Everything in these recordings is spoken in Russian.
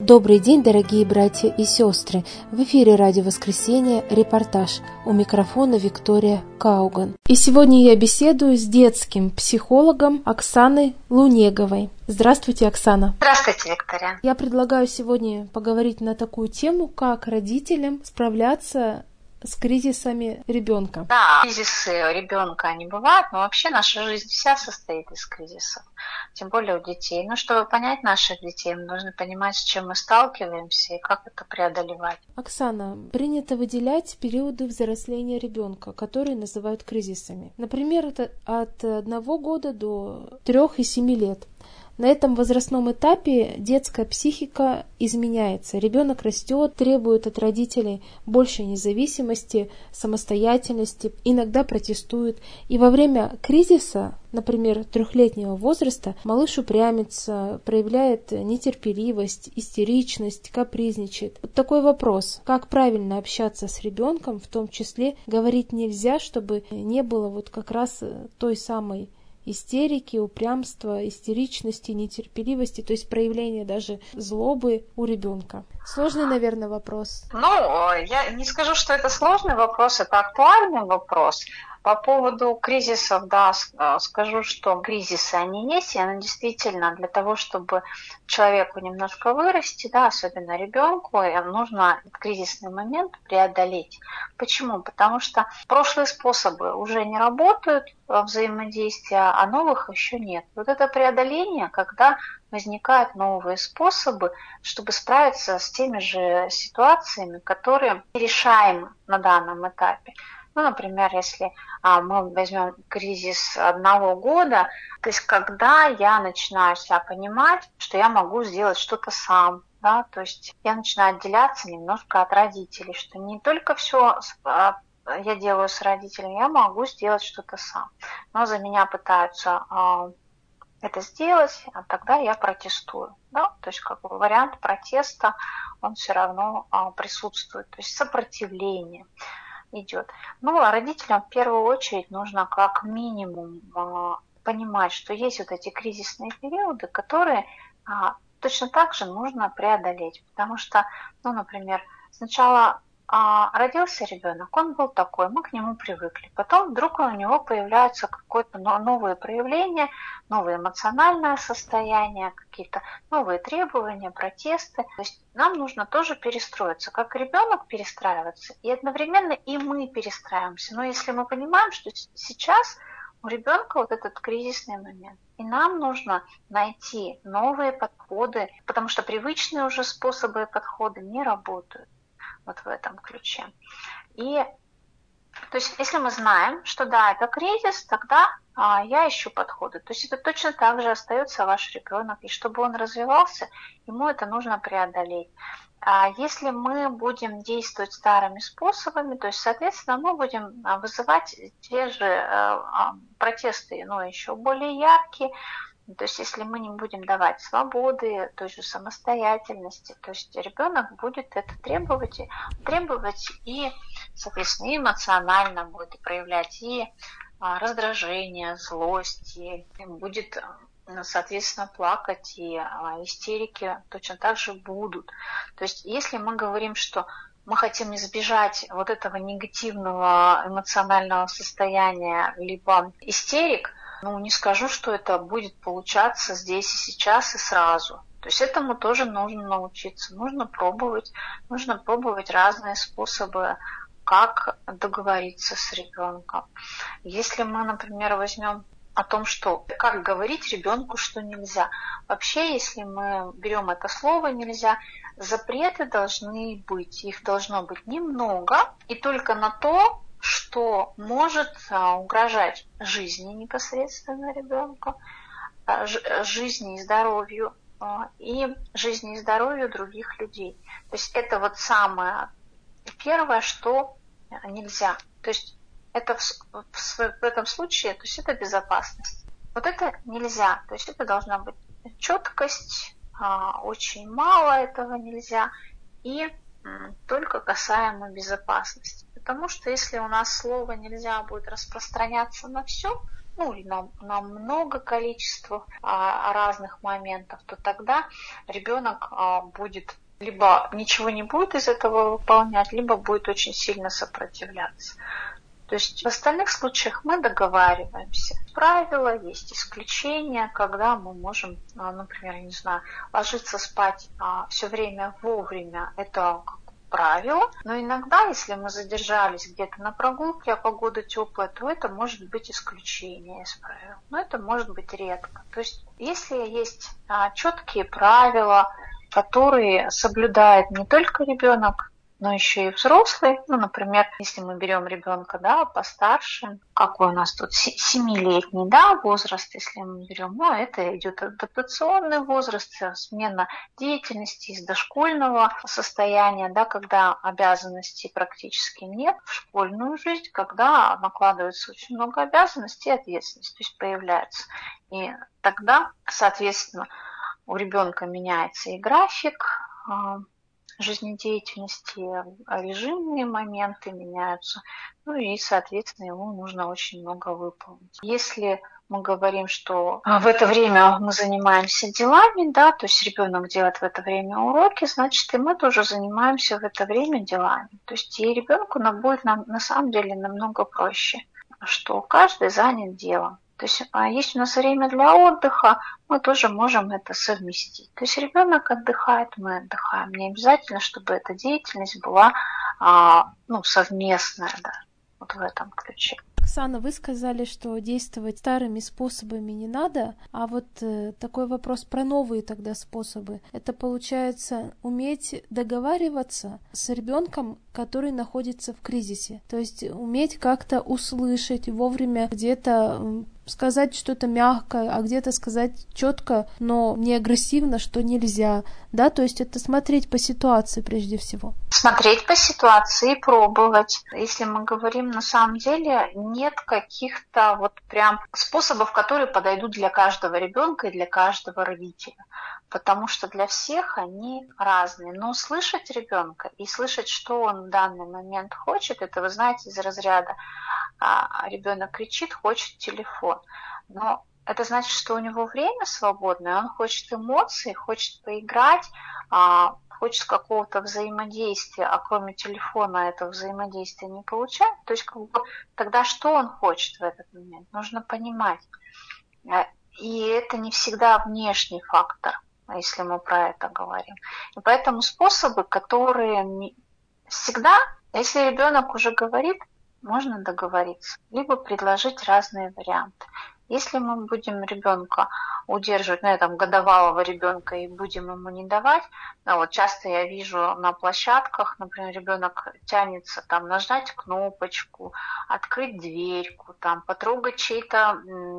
Добрый день, дорогие братья и сестры! В эфире «Радио Воскресенье» репортаж. У микрофона Виктория Кауган. И сегодня я беседую с детским психологом Оксаной Лунеговой. Здравствуйте, Оксана. Здравствуйте, Виктория. Я предлагаю сегодня поговорить на такую тему, как родителям справляться с кризисами ребенка. Да, кризисы ребенка они бывают, но вообще наша жизнь вся состоит из кризисов, тем более у детей. Но чтобы понять наших детей, мы должны понимать, с чем мы сталкиваемся и как это преодолевать. Оксана, принято выделять периоды взросления ребенка, которые называют кризисами. Например, это от 1 года до 3 и 7 лет. На этом возрастном этапе детская психика изменяется. Ребенок растет, требует от родителей большей независимости, самостоятельности, иногда протестует. И во время кризиса, например, 3-летнего возраста, малыш упрямится, проявляет нетерпеливость, истеричность, капризничает. Вот такой вопрос. Как правильно общаться с ребенком, в том числе говорить нельзя, чтобы не было вот как раз той самой истерики, упрямства, истеричности, нетерпеливости, то есть проявление даже злобы у ребенка. Сложный, наверное, вопрос. Я не скажу, что это сложный вопрос, это актуальный вопрос. По поводу кризисов, да, скажу, что кризисы, они есть, и они действительно для того, чтобы человеку немножко вырасти, да, особенно ребенку, нужно кризисный момент преодолеть. Почему? Потому что прошлые способы уже не работают взаимодействия, а новых еще нет. Вот это преодоление, когда возникают новые способы, чтобы справиться с теми же ситуациями, которые решаем на данном этапе. Например, если мы возьмем кризис 1 года, то есть когда я начинаю себя понимать, что я могу сделать что-то сам, да, то есть я начинаю отделяться немножко от родителей, что не только все я делаю с родителями, я могу сделать что-то сам, но за меня пытаются это сделать, а тогда я протестую, да, то есть как бы вариант протеста, он все равно присутствует, то есть сопротивление идет. А родителям в первую очередь нужно как минимум понимать, что есть вот эти кризисные периоды, которые точно так же нужно преодолеть. Потому что, например, сначала родился ребенок, он был такой, мы к нему привыкли. Потом вдруг у него появляются какое-то новые проявления, новое эмоциональное состояние, какие-то новые требования, протесты. То есть нам нужно тоже перестроиться, как ребенок перестраиваться, и одновременно и мы перестраиваемся. Но если мы понимаем, что сейчас у ребенка вот этот кризисный момент, и нам нужно найти новые подходы, потому что привычные уже способы и подходы не работают. Вот в этом ключе. И то есть, если мы знаем, что да, это кризис, тогда я ищу подходы. То есть это точно так же остается ваш ребенок, и чтобы он развивался, ему это нужно преодолеть. А если мы будем действовать старыми способами, то есть, соответственно, мы будем вызывать те же протесты, но еще более яркие. То есть, если мы не будем давать свободы, той же самостоятельности, то есть ребенок будет это требовать и, соответственно, и эмоционально будет проявлять и раздражение, злость, и будет, соответственно, плакать, и истерики точно так же будут. То есть, если мы говорим, что мы хотим избежать вот этого негативного эмоционального состояния, либо истерик, не скажу, что это будет получаться здесь и сейчас и сразу. То есть этому тоже нужно научиться. Нужно пробовать разные способы, как договориться с ребенком. Если мы, например, возьмем о том, что как говорить ребенку, что нельзя. Вообще, если мы берем это слово «нельзя», запреты должны быть. Их должно быть немного и только на то, что может угрожать жизни непосредственно ребенка, жизни и здоровью, и жизни и здоровью других людей. То есть это вот самое первое, что нельзя. То есть это в этом случае, то есть это безопасность. Вот это нельзя. То есть это должна быть четкость, очень мало этого нельзя, и только касаемо безопасности. Потому что если у нас слово «нельзя» будет распространяться на все, или на много количества разных моментов, то тогда ребенок будет либо ничего не будет из этого выполнять, либо будет очень сильно сопротивляться. То есть в остальных случаях мы договариваемся. Правила, есть исключения, когда мы можем, например, ложиться спать все время вовремя. Это правило. Но иногда, если мы задержались где-то на прогулке, а погода теплая, то это может быть исключение из правил. Но это может быть редко. То есть если есть четкие правила, которые соблюдает не только ребенок, но еще и взрослый. Например, если мы берем ребенка, постарше, какой у нас тут 7-летний, возраст, если мы берем, это идет адаптационный возраст, смена деятельности из дошкольного состояния, когда обязанностей практически нет, в школьную жизнь, когда накладывается очень много обязанностей и ответственности, то есть появляется. И тогда, соответственно, у ребенка меняется и график жизнедеятельности, режимные моменты меняются, и, соответственно, ему нужно очень много выполнить. Если мы говорим, что в это время мы занимаемся делами, то есть ребенок делает в это время уроки, значит, и мы тоже занимаемся в это время делами. То есть и ребенку будет на самом деле намного проще, что каждый занят делом. То есть есть у нас время для отдыха, мы тоже можем это совместить. То есть ребенок отдыхает, мы отдыхаем. Не обязательно, чтобы эта деятельность была совместная, вот в этом ключе. Оксана, вы сказали, что действовать старыми способами не надо, а вот такой вопрос про новые тогда способы. Это получается уметь договариваться с ребенком, который находится в кризисе. То есть уметь как-то услышать вовремя, где-то сказать что-то мягкое, а где-то сказать четко, но не агрессивно, что нельзя. То есть это смотреть по ситуации прежде всего. Смотреть по ситуации и пробовать. Если мы говорим, на самом деле нет каких-то прям способов, которые подойдут для каждого ребенка и для каждого родителя. Потому что для всех они разные. Но слышать ребенка и слышать, что он в данный момент хочет, это, вы знаете, из разряда ребенок кричит, хочет телефон. Но это значит, что у него время свободное, он хочет эмоций, хочет поиграть, хочет какого-то взаимодействия, а кроме телефона этого взаимодействия не получает. То есть тогда что он хочет в этот момент? Нужно понимать. И это не всегда внешний фактор, если мы про это говорим. И поэтому способы, которые всегда, если ребенок уже говорит, можно договориться, либо предложить разные варианты. Если мы будем ребенка удерживать, годовалого ребенка, и будем ему не давать, часто я вижу на площадках, например, ребенок тянется нажать кнопочку, открыть дверьку, потрогать чей-то,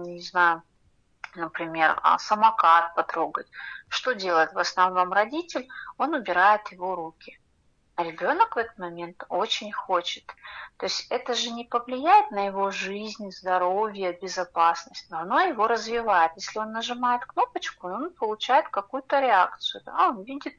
например, самокат потрогать. Что делает в основном родитель? Он убирает его руки. А ребенок в этот момент очень хочет. То есть это же не повлияет на его жизнь, здоровье, безопасность, но оно его развивает. Если он нажимает кнопочку, он получает какую-то реакцию. Он видит,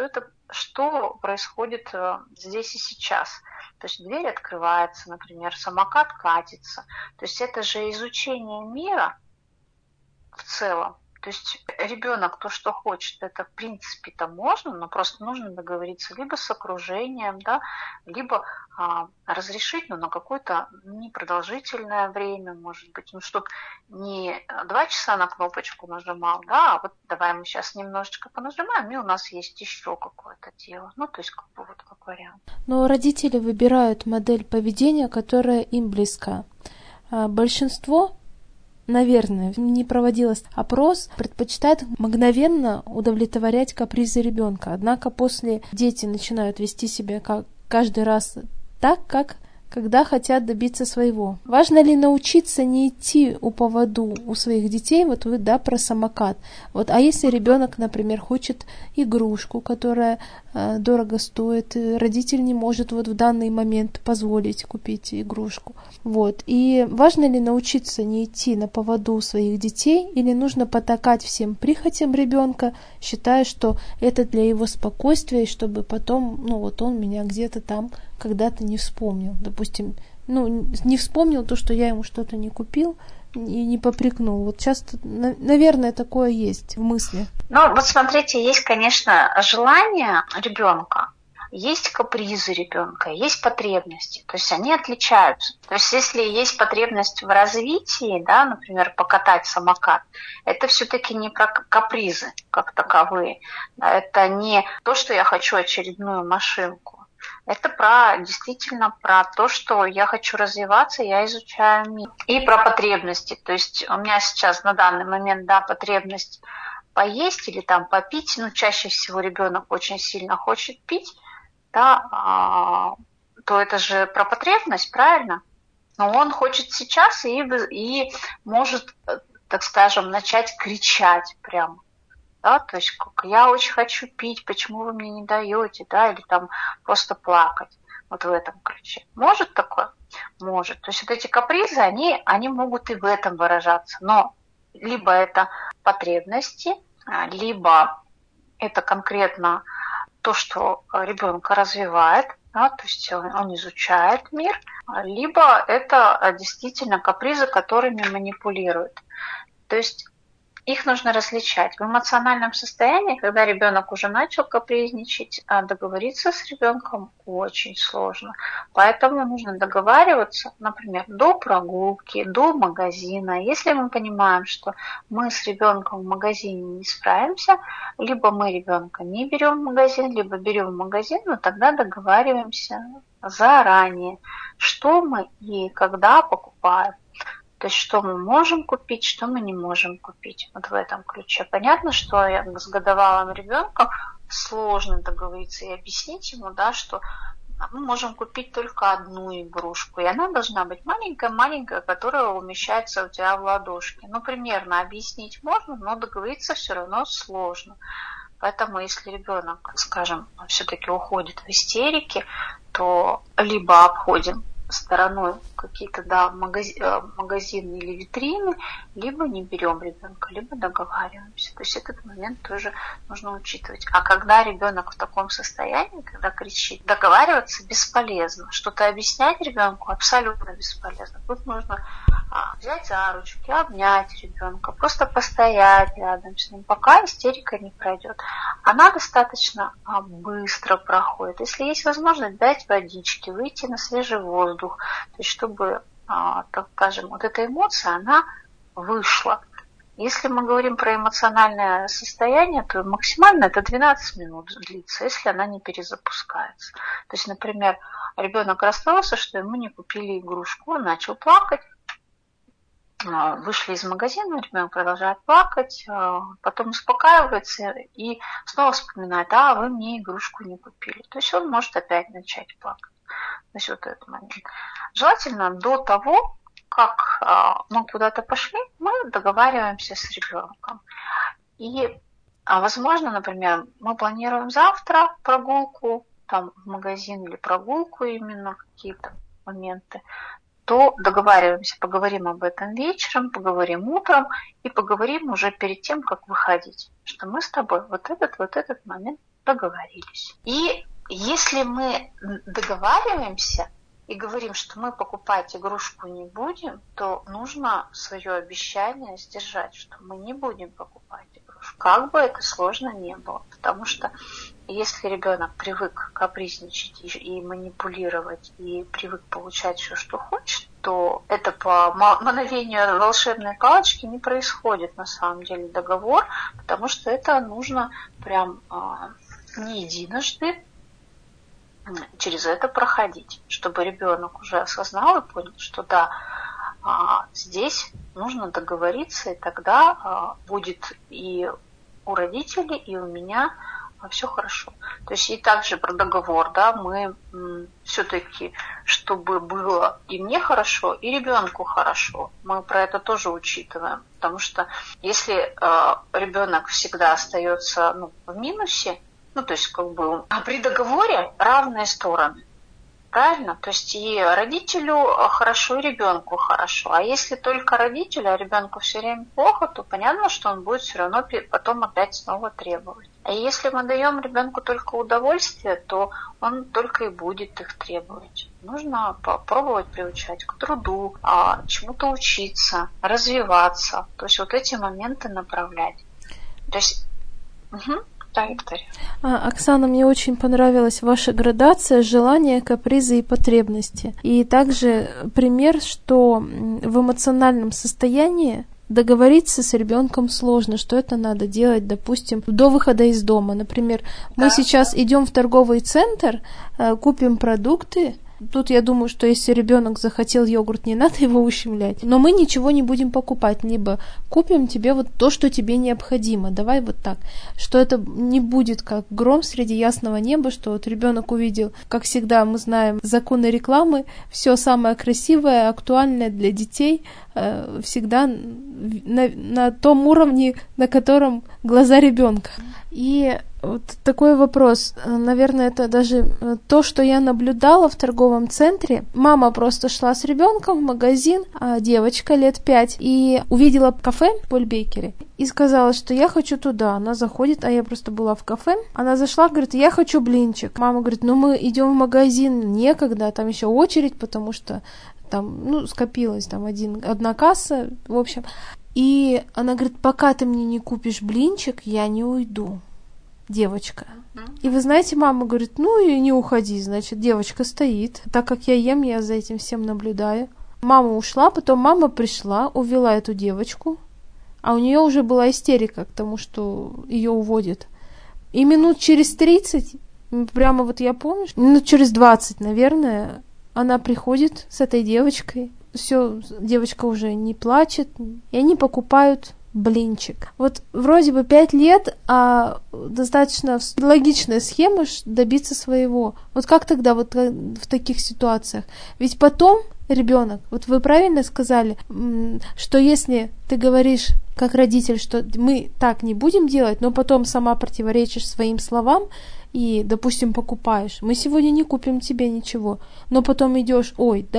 что происходит здесь и сейчас. То есть дверь открывается, например, самокат катится. То есть это же изучение мира в целом. То есть ребенок то, что хочет, это в принципе-то можно, но просто нужно договориться либо с окружением, либо разрешить, на какое-то непродолжительное время, может быть, чтобы не 2 часа на кнопочку нажимал, а вот давай мы сейчас немножечко понажимаем, и у нас есть еще какое-то дело. То есть как вариант. Но родители выбирают модель поведения, которая им близка. Большинство, наверное, не проводилось опрос, предпочитает мгновенно удовлетворять капризы ребенка. Однако после дети начинают вести себя каждый раз так, когда хотят добиться своего. Важно ли научиться не идти у поводу у своих детей? Вот вы, про самокат. А если ребенок, например, хочет игрушку, которая дорого стоит, родитель не может в данный момент позволить купить игрушку. И важно ли научиться не идти на поводу своих детей, или нужно потакать всем прихотям ребенка, считая, что это для его спокойствия, и чтобы потом, он меня где-то там когда-то не вспомнил. Допустим, не вспомнил то, что я ему что-то не купил, и не попрекнул. Вот часто, наверное, такое есть в мысли. Ну, вот смотрите, есть, конечно, желание ребенка, есть капризы ребенка, есть потребности. То есть они отличаются. То есть если есть потребность в развитии, да, например, покатать самокат, это все-таки не про капризы как таковые. Это не то, что я хочу очередную машинку. Это действительно про то, что я хочу развиваться, я изучаю мир. И про потребности. То есть у меня сейчас на данный момент, да, потребность поесть или там попить. Ну, чаще всего ребенок очень сильно хочет пить, да, то это же про потребность, правильно? Но он хочет сейчас и может, так скажем, начать кричать прямо. Да, то есть как я очень хочу пить, почему вы мне не даете, да, или там просто плакать. Вот в этом ключе. Может такое? Может. То есть вот эти капризы, они могут и в этом выражаться. Но либо это потребности, либо это конкретно то, что ребенка развивает, да, то есть он изучает мир, либо это действительно капризы, которыми манипулирует. То есть их нужно различать. В эмоциональном состоянии, когда ребенок уже начал капризничать, договориться с ребенком очень сложно. Поэтому нужно договариваться, например, до прогулки, до магазина. Если мы понимаем, что мы с ребенком в магазине не справимся, либо мы ребенка не берем в магазин, либо берем в магазин, но тогда договариваемся заранее, что мы и когда покупаем. То есть, что мы можем купить, что мы не можем купить. Вот в этом ключе. Понятно, что с годовалым ребенком сложно договориться и объяснить ему, да, что мы можем купить только одну игрушку. И она должна быть маленькая-маленькая, которая умещается у тебя в ладошке. Ну, примерно объяснить можно, но договориться все равно сложно. Поэтому, если ребенок, скажем, все-таки уходит в истерике, то либо обходим стороной какие-то, да, магазины или витрины, либо не берем ребенка, либо договариваемся. То есть этот момент тоже нужно учитывать. А когда ребенок в таком состоянии, когда кричит, договариваться бесполезно. Что-то объяснять ребенку абсолютно бесполезно. Тут нужно взять за ручки, обнять ребенка, просто постоять рядом с ним, пока истерика не пройдет. Она достаточно быстро проходит. Если есть возможность, дать водички, выйти на свежий воздух, то есть чтобы, так скажем, вот эта эмоция, она вышла. Если мы говорим про эмоциональное состояние, то максимально это 12 минут длится, если она не перезапускается. То есть, например, ребенок расстроился, что ему не купили игрушку, он начал плакать, вышли из магазина, ребенок продолжает плакать, потом успокаивается и снова вспоминает, вы мне игрушку не купили. То есть он может опять начать плакать. То есть вот этот момент. Желательно до того, как мы куда-то пошли, мы договариваемся с ребенком. И, возможно, например, мы планируем завтра прогулку там, в магазин или прогулку именно какие-то моменты, то договариваемся, поговорим об этом вечером, поговорим утром и поговорим уже перед тем, как выходить, что мы с тобой вот этот момент договорились. И если мы договариваемся и говорим, что мы покупать игрушку не будем, то нужно свое обещание сдержать, что мы не будем покупать игрушку. Как бы это сложно не было. Потому что если ребенок привык капризничать и манипулировать, и привык получать все, что хочет, то это по мановению волшебной палочки не происходит на самом деле договор, потому что это нужно прям не единожды через это проходить, чтобы ребенок уже осознал и понял, что да, здесь нужно договориться, и тогда будет и у родителей, и у меня все хорошо. То есть и также про договор, да, мы все-таки, чтобы было и мне хорошо, и ребенку хорошо, мы про это тоже учитываем, потому что если ребенок всегда остается в минусе, то есть как бы при договоре равные стороны. Правильно? То есть и родителю хорошо, и ребенку хорошо. А если только родителю, а ребенку все время плохо, то понятно, что он будет все равно потом опять снова требовать. А если мы даем ребенку только удовольствие, то он только и будет их требовать. Нужно попробовать приучать к труду, чему-то учиться, развиваться. То есть вот эти моменты направлять. То есть... Да, Виктория. Оксана, мне очень понравилась ваша градация желания, капризы и потребности. И также пример, что в эмоциональном состоянии договориться с ребенком сложно, что это надо делать, допустим, до выхода из дома. Например, мы сейчас идем в торговый центр, купим продукты. Тут я думаю, что если ребенок захотел йогурт, не надо его ущемлять. Но мы ничего не будем покупать, либо купим тебе вот то, что тебе необходимо. Давай вот так. Что это не будет как гром среди ясного неба, что вот ребенок увидел, как всегда мы знаем законы рекламы, все самое красивое, актуальное для детей всегда на том уровне, на котором глаза ребенка. И вот такой вопрос. Наверное, это даже то, что я наблюдала в торговом центре. Мама просто шла с ребенком в магазин, девочка лет 5, и увидела кафе Поль Бейкери и сказала, что я хочу туда. Она заходит, а я просто была в кафе. Она зашла, говорит, я хочу блинчик. Мама говорит, мы идем в магазин, некогда, там еще очередь, потому что там, скопилась там одна касса, в общем. И она говорит, пока ты мне не купишь блинчик, я не уйду. Девочка. И вы знаете, мама говорит, и не уходи, значит, девочка стоит. Так как я ем, я за этим всем наблюдаю. Мама ушла, потом мама пришла, увела эту девочку, а у нее уже была истерика к тому, что ее уводят. И минут через 30, прямо вот я помню, минут через 20, наверное, она приходит с этой девочкой. Все, девочка уже не плачет, и они покупают блинчик. Вот вроде бы 5 лет, а достаточно логичная схема добиться своего. Вот как тогда вот в таких ситуациях? Ведь потом ребенок, вот вы правильно сказали, что если ты говоришь как родитель, что мы так не будем делать, но потом сама противоречишь своим словам и, допустим, покупаешь. Мы сегодня не купим тебе ничего, но потом идешь,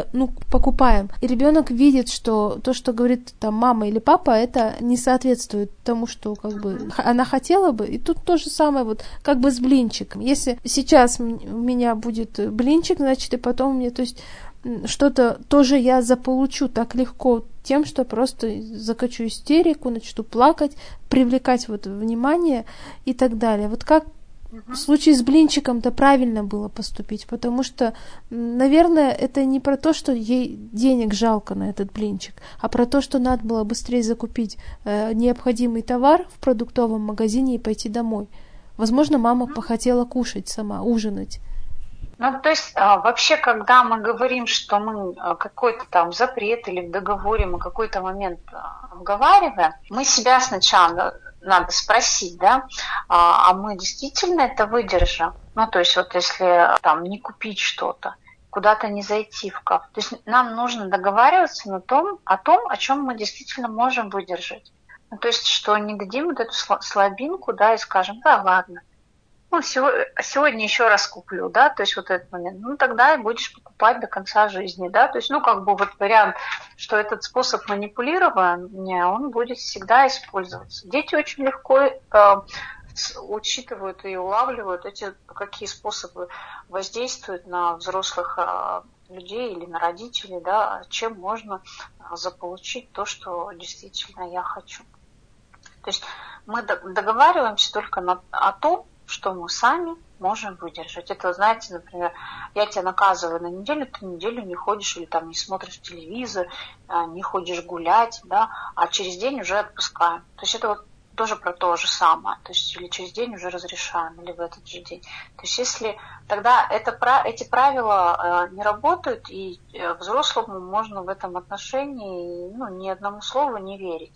покупаем. И ребенок видит, что то, что говорит там мама или папа, это не соответствует тому, что как бы она хотела бы. И тут то же самое вот как бы с блинчиком. Если сейчас у меня будет блинчик, значит, и потом мне, то есть что-то тоже я заполучу так легко тем, что просто закачу истерику, начну плакать, привлекать вот внимание и так далее. Вот как в случае с блинчиком-то правильно было поступить, потому что, наверное, это не про то, что ей денег жалко на этот блинчик, а про то, что надо было быстрее закупить необходимый товар в продуктовом магазине и пойти домой. Возможно, мама похотела кушать сама, ужинать. То есть вообще, когда мы говорим, что мы какой-то там запрет или в договоре мы какой-то момент обговариваем, мы себя сначала надо спросить, да, а мы действительно это выдержим? То есть вот если там не купить что-то, куда-то не зайти в кафе. То есть нам нужно договариваться о том, о чем мы действительно можем выдержать. То есть что не дадим вот эту слабинку, да, и скажем, да, ладно. Сегодня еще раз куплю, да, то есть вот этот момент. Тогда и будешь покупать до конца жизни, да, то есть, вот вариант, что этот способ манипулирования, он будет всегда использоваться. Дети очень легко учитывают и улавливают какие способы воздействуют на взрослых людей или на родителей, да, чем можно заполучить то, что действительно я хочу. То есть мы договариваемся только о том, что мы сами можем выдержать. Это, знаете, например, я тебя наказываю на неделю, ты неделю не ходишь или там не смотришь телевизор, не ходишь гулять, да, а через день уже отпускаем. То есть это вот тоже про то же самое. То есть или через день уже разрешаем, или в этот же день. То есть если тогда эти правила не работают, и взрослому можно в этом отношении ни одному слову не верить.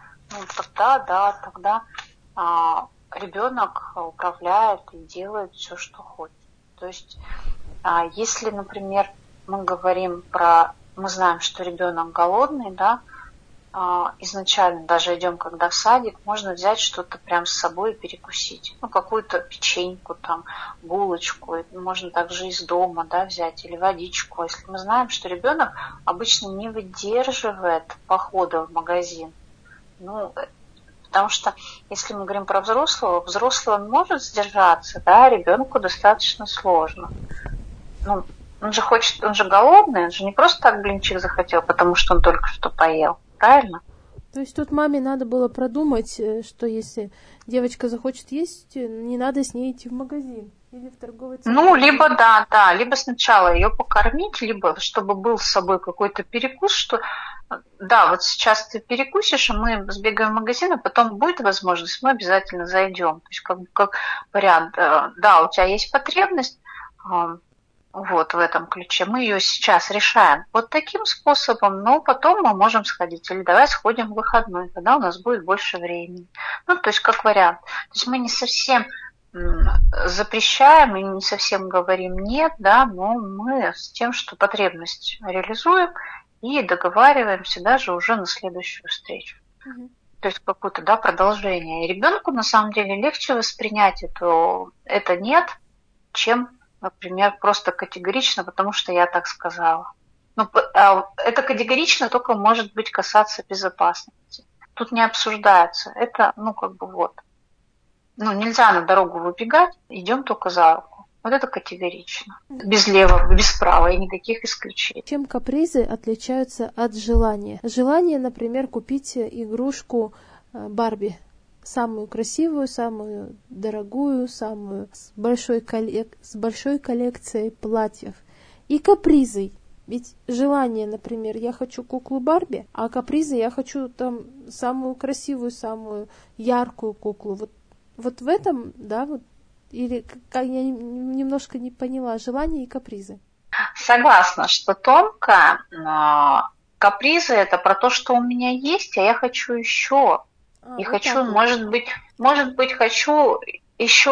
Тогда ребенок управляет и делает все, что хочет. То есть, если, например, мы знаем, что ребенок голодный, да, изначально даже идем, когда в садик, можно взять что-то прям с собой и перекусить. Ну, какую-то печеньку, там, булочку. Можно также из дома, да, взять, или водичку. Если мы знаем, что ребенок обычно не выдерживает похода в магазин. Ну, потому что, если мы говорим про взрослого, взрослый он может сдержаться, да, ребенку достаточно сложно. Ну, он же хочет, он же голодный, он же не просто так блинчик захотел, потому что он только что поел. Правильно? То есть тут маме надо было продумать, что если девочка захочет есть, не надо с ней идти в магазин или в торговый центр. Ну, либо да, либо сначала ее покормить, либо чтобы был с собой какой-то перекус, что да, вот сейчас ты перекусишь, а мы сбегаем в магазин, а потом будет возможность, мы обязательно зайдем. То есть как вариант, да, у тебя есть потребность, вот в этом ключе. Мы ее сейчас решаем вот таким способом, но потом мы можем сходить. Или давай сходим в выходной, когда у нас будет больше времени. Ну, то есть как вариант. То есть мы не совсем запрещаем и не совсем говорим нет, да, но мы с тем, что потребность реализуем и договариваемся даже уже на следующую встречу. То есть какое-то, да, продолжение. И ребенку на самом деле легче воспринять это нет, чем, например, просто категорично, потому что я так сказала. Ну, это категорично только может быть касаться безопасности. Тут не обсуждается. Это, вот. Нельзя на дорогу выбегать, идем только за руку. Вот это категорично. Без левого, без права и никаких исключений. Чем капризы отличаются от желания? Желание, например, купить игрушку Барби. Самую красивую, самую дорогую, самую с большой коллекцией платьев. И капризы. Ведь желание, например, я хочу куклу Барби, а капризы я хочу там самую красивую, самую яркую куклу. Вот в этом, да, вот, или как я немножко не поняла, желания и капризы. Согласна, что тонко. Капризы это про то, что у меня есть, а я хочу еще. И вот хочу, может быть, хочу еще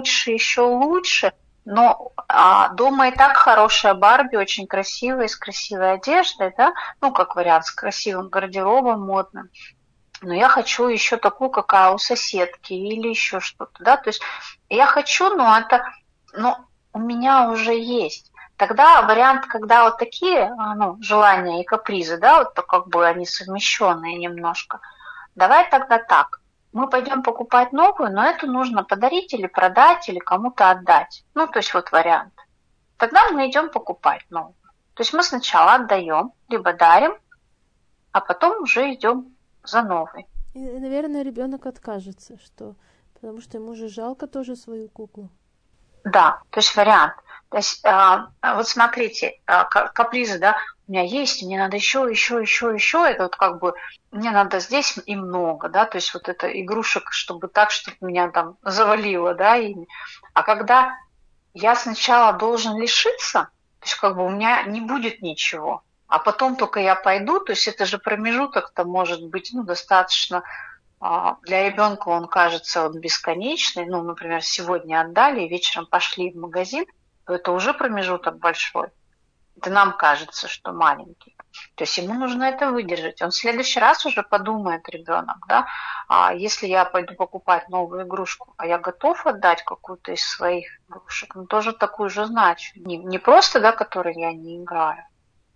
лучше, но дома и так хорошая Барби, очень красивая, с красивой одеждой, да, как вариант, с красивым гардеробом модным. Но я хочу еще такую, какая у соседки, или еще что-то, да, то есть я хочу, но у меня уже есть. Тогда вариант, когда вот такие, желания и капризы, да, вот как бы они совмещенные немножко. Давай тогда так. Мы пойдем покупать новую, но эту нужно подарить или продать, или кому-то отдать. То есть вот вариант. Тогда мы идем покупать новую. То есть мы сначала отдаем, либо дарим, а потом уже идем за новой. И, наверное, ребенок откажется, потому что ему же жалко тоже свою куклу. Да, то есть вариант. То есть, вот смотрите, капризы, да, у меня есть, мне надо еще, это вот как бы, мне надо здесь и много, да, то есть вот это игрушек, чтобы меня там завалило, да, ими. А когда я сначала должен лишиться, то есть как бы у меня не будет ничего, а потом только я пойду, то есть это же промежуток-то может быть, достаточно. Для ребенка он кажется бесконечный. Например, сегодня отдали, и вечером пошли в магазин, то это уже промежуток большой. Это нам кажется, что маленький. То есть ему нужно это выдержать. Он в следующий раз уже подумает, ребенок, да, если я пойду покупать новую игрушку, а я готов отдать какую-то из своих игрушек, тоже такую же значу. Не просто, да, которой я не играю,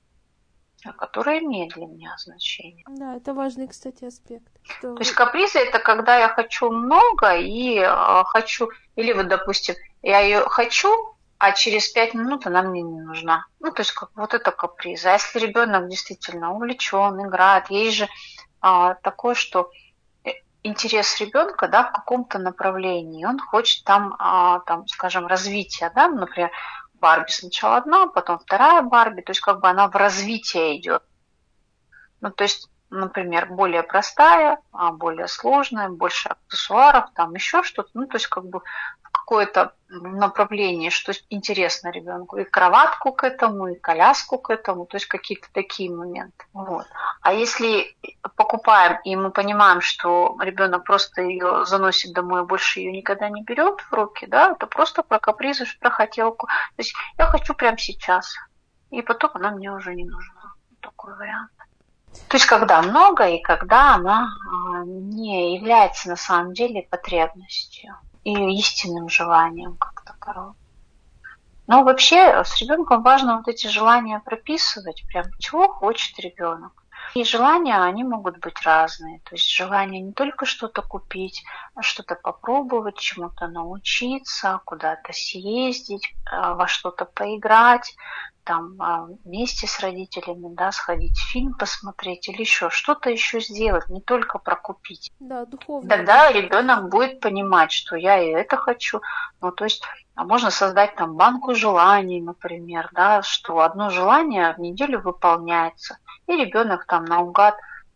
а которая имеет для меня значение. Да, это важный, кстати, аспект. То есть капризы это когда я хочу много и хочу, или вот, допустим, я ее хочу, а через 5 минут она мне не нужна. То есть вот это капризы. А если ребенок действительно увлечен, играет, есть же такое, что интерес ребенка, да, в каком-то направлении, он хочет там, скажем, развития, да, например, Барби сначала одна, потом вторая Барби, то есть как бы она в развитие идет. То есть, например, более простая, более сложная, больше аксессуаров, там еще что-то, то есть как бы в какое-то направление, что интересно ребенку, и кроватку к этому, и коляску к этому, то есть какие-то такие моменты. Вот. А если покупаем, и мы понимаем, что ребенок просто ее заносит домой, и больше ее никогда не берет в руки, да, это просто про капризы, про хотелку. То есть я хочу прямо сейчас, и потом она мне уже не нужна. Такой вариант. То есть когда много и когда она не является на самом деле потребностью и истинным желанием как таковым. Но вообще с ребенком важно вот эти желания прописывать, прям чего хочет ребенок. И желания, они могут быть разные. То есть желание не только что-то купить, а что-то попробовать, чему-то научиться, куда-то съездить, во что-то поиграть, там вместе с родителями, да, сходить фильм посмотреть или еще что-то еще сделать, не только про купить. Да, духовно. Тогда ребенок будет понимать, что я и это хочу. Ну, то есть можно создать там банку желаний, например, да, что одно желание в неделю выполняется, и ребенок там наугад,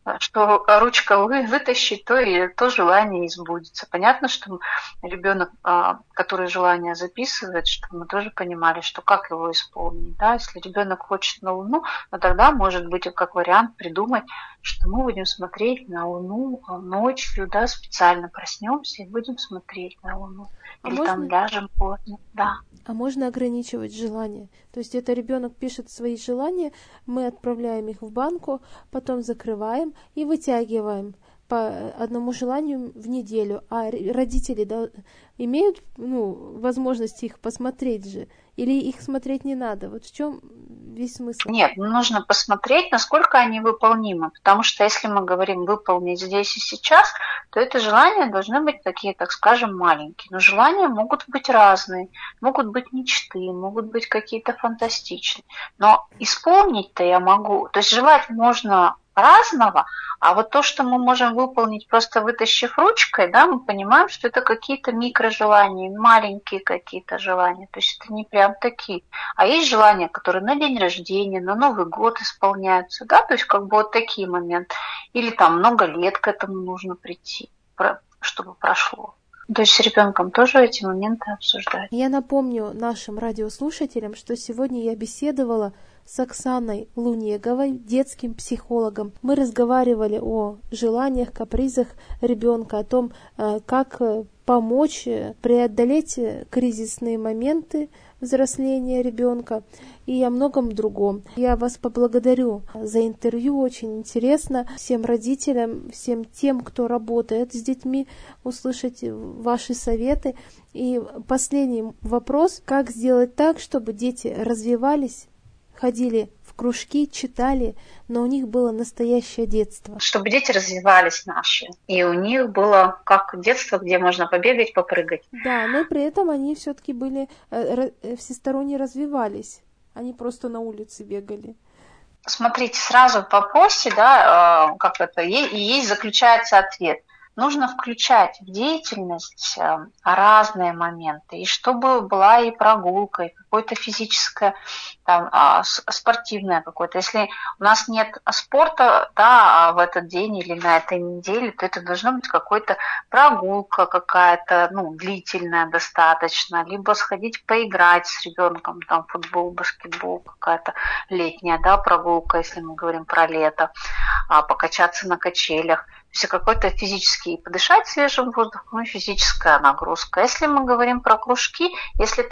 что ручка вытащит, то и то желание избудется. Понятно, что ребенок, который желание записывает, чтобы мы тоже понимали, что как его исполнить. Да? Если ребенок хочет на Луну, то тогда может быть как вариант придумать, что мы будем смотреть на Луну ночью, да, специально проснемся и будем смотреть на Луну. Или там ляжем поздно, да. А можно ограничивать желания. То есть это ребенок пишет свои желания, мы отправляем их в банку, потом закрываем и вытягиваем по одному желанию в неделю. А родители имеют возможность их посмотреть же? Или их смотреть не надо? Вот в чем весь смысл? Нет, нужно посмотреть, насколько они выполнимы. Потому что если мы говорим выполнить здесь и сейчас, то это желания должны быть такие, так скажем, маленькие. Но желания могут быть разные. Могут быть мечты, могут быть какие-то фантастичные. Но исполнить-то я могу. То есть желать можно разного, а вот то, что мы можем выполнить, просто вытащив ручкой, да, мы понимаем, что это какие-то микрожелания, маленькие какие-то желания, то есть это не прям такие. А есть желания, которые на день рождения, на Новый год исполняются, да, то есть как бы вот такие моменты. Или там много лет к этому нужно прийти, чтобы прошло. То есть с ребенком тоже эти моменты обсуждать. Я напомню нашим радиослушателям, что сегодня я беседовала с Оксаной Лунеговой, детским психологом. Мы разговаривали о желаниях, капризах ребенка, о том, как помочь преодолеть кризисные моменты взросления ребенка и о многом другом. Я вас поблагодарю за интервью, очень интересно всем родителям, всем тем, кто работает с детьми, услышать ваши советы. И последний вопрос: как сделать так, чтобы дети развивались, ходили в кружки, читали, но у них было настоящее детство. Чтобы дети развивались наши, и у них было как детство, где можно побегать, попрыгать. Да, но при этом они все-таки были всесторонне развивались, они просто на улице бегали. Смотрите, сразу в вопросе, да, как это и есть, заключается ответ. Нужно включать в деятельность разные моменты, и чтобы была и прогулка, и какое-то физическое, там, спортивное какое-то. Если у нас нет спорта, да, в этот день или на этой неделе, то это должна быть какая-то прогулка какая-то, длительная достаточно, либо сходить поиграть с ребенком, там, футбол, баскетбол, какая-то летняя, да, прогулка, если мы говорим про лето, покачаться на качелях. То есть какой-то физический, подышать свежим воздухом и физическая нагрузка. Если мы говорим про кружки, если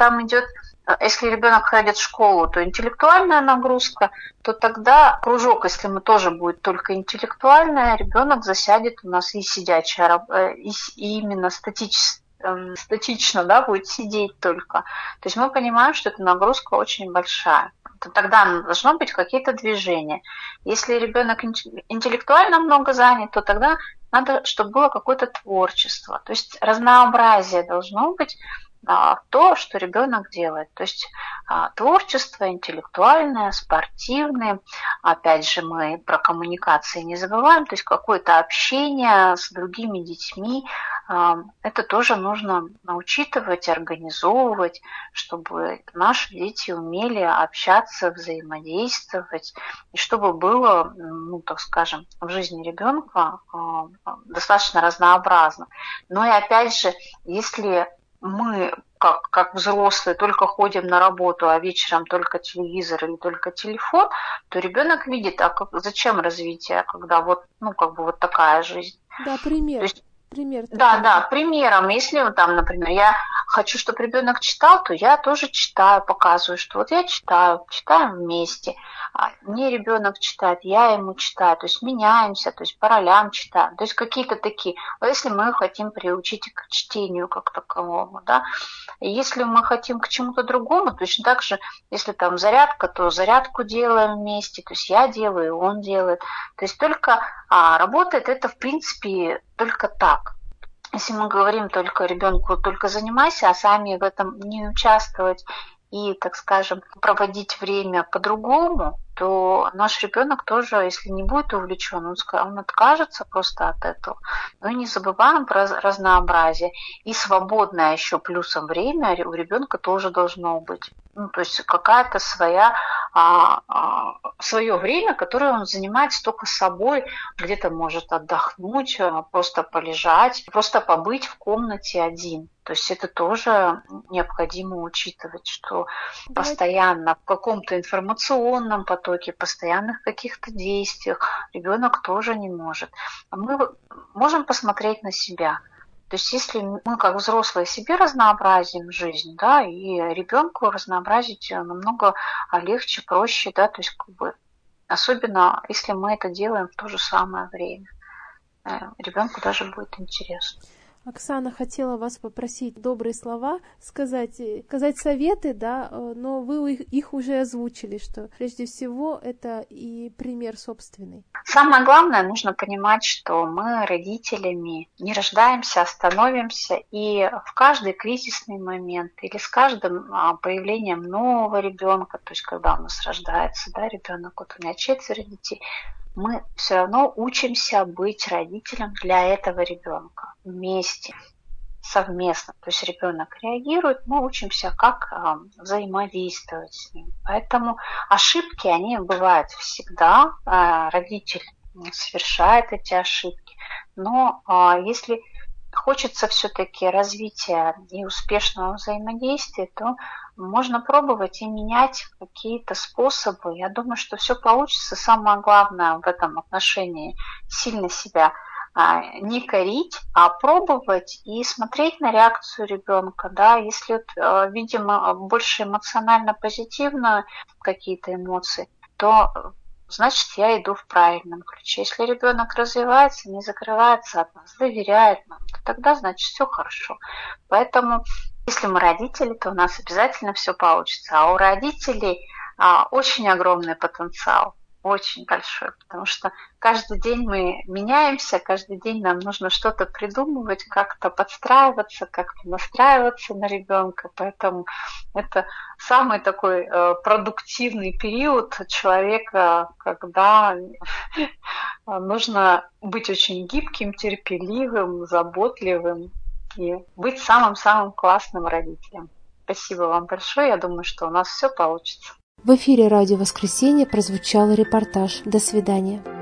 ребенок ходит в школу, то интеллектуальная нагрузка, то тогда кружок, если мы тоже будет только интеллектуальная, ребенок засядет у нас и сидячая, и именно статично, да, будет сидеть только. То есть мы понимаем, что эта нагрузка очень большая. То тогда должно быть какие-то движения. Если ребенок интеллектуально много занят, то тогда надо, чтобы было какое-то творчество. То есть разнообразие должно быть то, что ребенок делает. То есть творчество интеллектуальное, спортивное. Опять же, мы про коммуникации не забываем. То есть какое-то общение с другими детьми. Это тоже нужно учитывать, организовывать, чтобы наши дети умели общаться, взаимодействовать, и чтобы было, так скажем, в жизни ребенка достаточно разнообразно. Но и опять же, если мы, как взрослые, только ходим на работу, а вечером только телевизор или только телефон, то ребенок видит, зачем развитие, когда вот такая жизнь. Да, пример. То есть, пример. Да, примером. Если там, например, я хочу, чтобы ребенок читал, то я тоже читаю, показываю, что вот я читаю, читаем вместе. Мне ребенок читает, я ему читаю, то есть меняемся, то есть по ролям читаем, то есть какие-то такие. А если мы хотим приучить к чтению как таковому, да, и если мы хотим к чему-то другому, точно так же, если там зарядка, то зарядку делаем вместе, то есть я делаю, он делает. То есть только работает это, в принципе, только так. Если мы говорим только ребенку, только занимайся, а сами в этом не участвовать и, так скажем, проводить время по-другому, то наш ребенок тоже, если не будет увлечен, он откажется просто от этого. Но и не забываем про разнообразие. И свободное еще плюсом время у ребенка тоже должно быть. То есть какая-то свое время, которое он занимается только собой, где-то может отдохнуть, просто полежать, просто побыть в комнате один. То есть это тоже необходимо учитывать, что постоянно в каком-то информационном потоке, постоянных каких-то действиях ребенок тоже не может. Мы можем посмотреть на себя. То есть если мы как взрослые себе разнообразим жизнь, да, и ребенку разнообразить намного легче, проще, да, то есть особенно если мы это делаем в то же самое время. Ребенку даже будет интересно. Оксана, хотела вас попросить добрые слова сказать советы, да, но вы их уже озвучили, что прежде всего это и пример собственный. Самое главное, нужно понимать, что мы родителями не рождаемся, а становимся, и в каждый кризисный момент или с каждым появлением нового ребенка, то есть когда у нас рождается, да, ребенок, вот у меня 4 детей, мы все равно учимся быть родителем для этого ребенка вместе, совместно. То есть ребенок реагирует, мы учимся, как взаимодействовать с ним. Поэтому ошибки, они бывают всегда. Родитель совершает эти ошибки. Но если хочется все-таки развития и успешного взаимодействия, то можно пробовать и менять какие-то способы. Я думаю, что все получится. Самое главное в этом отношении сильно себя не корить, а пробовать и смотреть на реакцию ребенка. Да? Если видим больше эмоционально позитивно какие-то эмоции, то значит, я иду в правильном ключе. Если ребенок развивается, не закрывается от нас, доверяет нам, то тогда, значит, все хорошо. Поэтому, если мы родители, то у нас обязательно все получится. А у родителей очень огромный потенциал, очень большой, потому что каждый день мы меняемся, каждый день нам нужно что-то придумывать, как-то подстраиваться, как-то настраиваться на ребенка. Поэтому это самый такой продуктивный период человека, когда нужно быть очень гибким, терпеливым, заботливым и быть самым-самым классным родителем. Спасибо вам большое. Я думаю, что у нас все получится. В эфире «Радио Воскресенье» прозвучал репортаж. До свидания.